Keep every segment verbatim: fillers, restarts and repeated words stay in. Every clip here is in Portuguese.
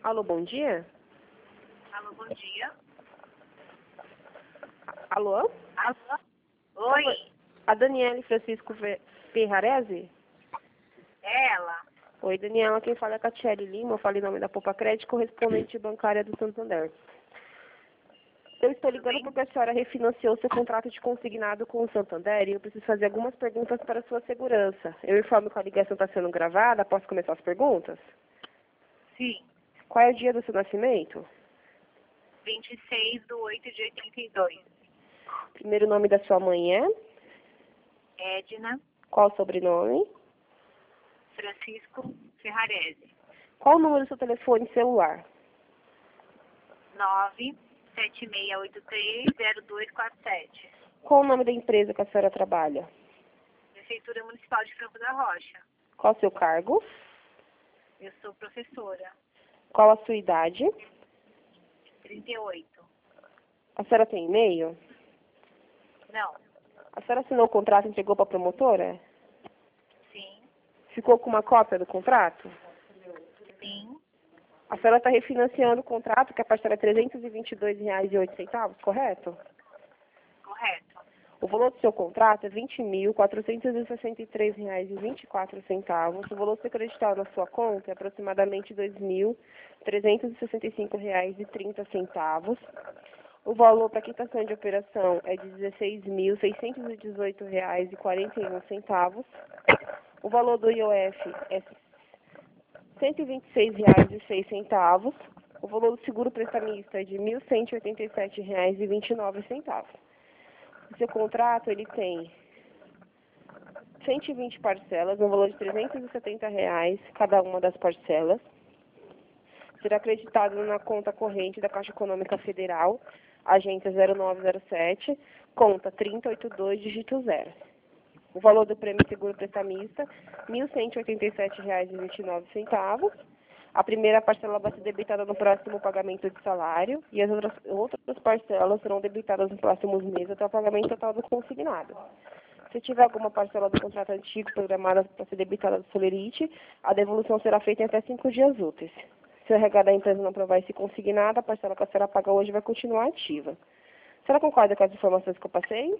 Alô, bom dia? Alô, bom dia. Alô? Alô? Oi, A Daniele Francisco Ve- Ferrarese? é ela. Oi, Daniela, quem fala é a Catiele Lima, eu falo em nome da Poupa Crédito, correspondente bancária do Santander. Eu estou Tudo ligando bem? porque a senhora refinanciou seu contrato de consignado com o Santander e eu preciso fazer algumas perguntas para a sua segurança. Eu informo que a ligação está sendo gravada, posso começar as perguntas? Sim, Qual é o dia do seu nascimento? vinte e seis de oito de oitenta e dois. Primeiro nome da sua mãe é? Edna Qual o sobrenome? Francisco Ferrarese. Qual o número do seu telefone celular? nove sete seis oito três zero dois quatro sete. Qual o nome da empresa que a senhora trabalha? Prefeitura Municipal de Campo da Rocha. Qual o seu cargo? Eu sou professora. Qual a sua idade? trinta e oito. A senhora tem e-mail? Não. A senhora assinou o contrato e entregou para a promotora? Sim. Ficou com uma cópia do contrato? Sim. A senhora está refinanciando o contrato, que a parcela é trezentos e vinte e dois reais e oito centavos, correto? Correto. O valor do seu contrato é vinte mil quatrocentos e sessenta e três reais e vinte e quatro centavos. O valor a ser creditado na sua conta é aproximadamente dois mil trezentos e sessenta e cinco reais e trinta centavos. O valor para quitação de operação é de dezesseis mil seiscentos e dezoito reais e quarenta e um centavos. O valor do I O F é cento e vinte e seis reais e seis centavos. O valor do seguro prestamista é de mil cento e oitenta e sete reais e vinte e nove centavos. O seu contrato ele tem cento e vinte parcelas, no valor de trezentos e setenta reais cada uma das parcelas. Será acreditado na conta corrente da Caixa Econômica Federal, agência zero nove zero sete, conta trinta e oitenta e dois, dígito zero. O valor do prêmio seguro prestamista, mil cento e oitenta e sete reais e vinte e nove centavos. A primeira parcela vai ser debitada no próximo pagamento de salário e as outras, outras parcelas serão debitadas nos próximos meses até o pagamento total do consignado. Se tiver alguma parcela do contrato antigo programada para ser debitada do Solerite, a devolução será feita em até cinco dias úteis. Se o R H da empresa não aprovar esse consignado, a parcela que a senhora paga hoje vai continuar ativa. A senhora concorda com as informações que eu passei?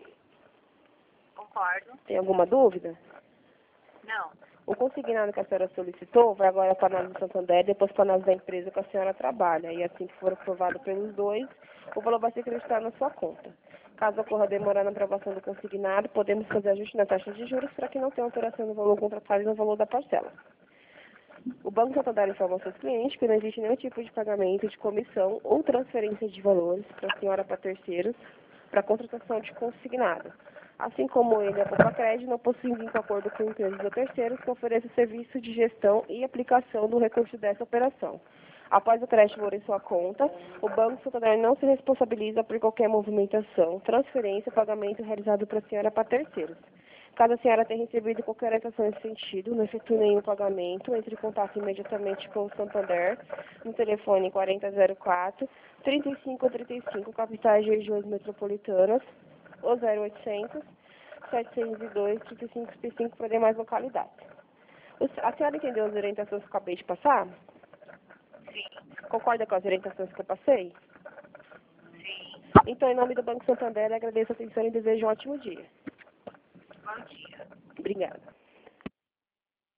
Concordo. Tem alguma dúvida? Não. O consignado que a senhora solicitou vai agora para a análise do Santander e depois para a análise da empresa que a senhora trabalha. E assim que for aprovado pelos dois, o valor vai ser acreditado na sua conta. Caso ocorra demora na aprovação do consignado, podemos fazer ajuste na taxa de juros para que não tenha alteração no valor contratado e no valor da parcela. O Banco Santander informa aos seus clientes que não existe nenhum tipo de pagamento de comissão ou transferência de valores para a senhora para terceiros para contratação de consignado. Assim como ele, a Poupa Crédito, não possui vínculo acordo com empresas ou terceiros que ofereçam serviço de gestão e aplicação do recurso dessa operação. Após o crédito for em sua conta, o Banco Santander não se responsabiliza por qualquer movimentação, transferência ou pagamento realizado para a senhora para terceiros. Caso a senhora tenha recebido qualquer orientação nesse sentido, não efetue nenhum pagamento, entre em contato imediatamente com o Santander no telefone quarenta zero quatro, trinta e cinco trinta e cinco, capitais e regiões metropolitanas, ou zero oitocentos, setecentos e dois, trinta e cinco trinta e cinco para demais localidades. O- A senhora entendeu as orientações que eu acabei de passar? Sim. Concorda com as orientações que eu passei? Sim. Então, em nome do Banco Santander, agradeço a atenção e desejo um ótimo dia. Bom dia. Obrigada.